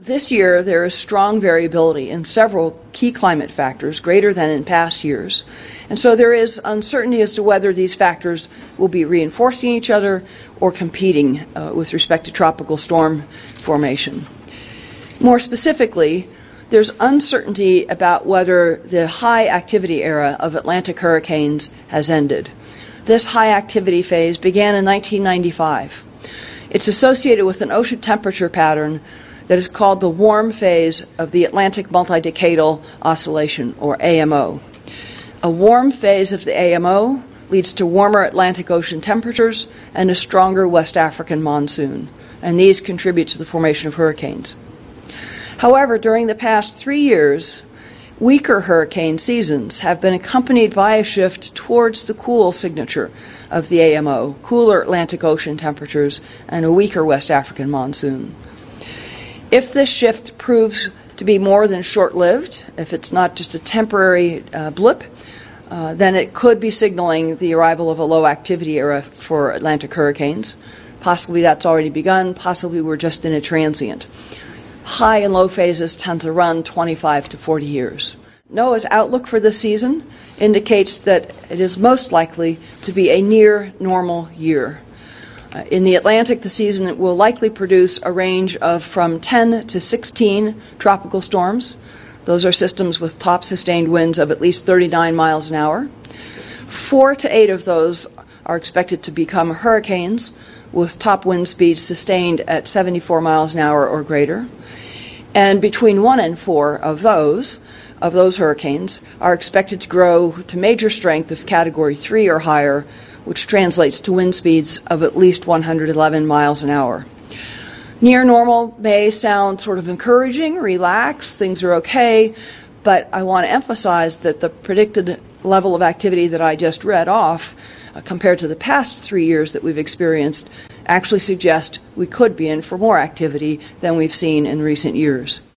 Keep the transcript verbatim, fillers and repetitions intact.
This year, there is strong variability in several key climate factors, greater than in past years. And so there is uncertainty as to whether these factors will be reinforcing each other or competing uh, with respect to tropical storm formation. More specifically, there's uncertainty about whether the high activity era of Atlantic hurricanes has ended. This high activity phase began in nineteen ninety-five. It's associated with an ocean temperature pattern that is called the warm phase of the Atlantic Multidecadal Oscillation, or A M O. A warm phase of the A M O leads to warmer Atlantic Ocean temperatures and a stronger West African monsoon, and these contribute to the formation of hurricanes. However, during the past three years, weaker hurricane seasons have been accompanied by a shift towards the cool signature of the A M O, cooler Atlantic Ocean temperatures and a weaker West African monsoon. If this shift proves to be more than short-lived, if it's not just a temporary uh, blip, uh, then it could be signaling the arrival of a low-activity era for Atlantic hurricanes. Possibly that's already begun. Possibly we're just in a transient. High and low phases tend to run twenty-five to forty years. NOAA's outlook for this season indicates that it is most likely to be a near normal year. Uh, in the Atlantic, the season will likely produce a range of from ten to sixteen tropical storms. Those are systems with top sustained winds of at least thirty-nine miles an hour. Four to eight of those are expected to become hurricanes with top wind speeds sustained at seventy-four miles an hour or greater. And between one and four of those, of those hurricanes are expected to grow to major strength of Category three or higher, which translates to wind speeds of at least one hundred eleven miles an hour. Near normal may sound sort of encouraging, relax, things are okay, but I want to emphasize that the predicted level of activity that I just read off, uh, compared to the past three years that we've experienced, actually suggest we could be in for more activity than we've seen in recent years.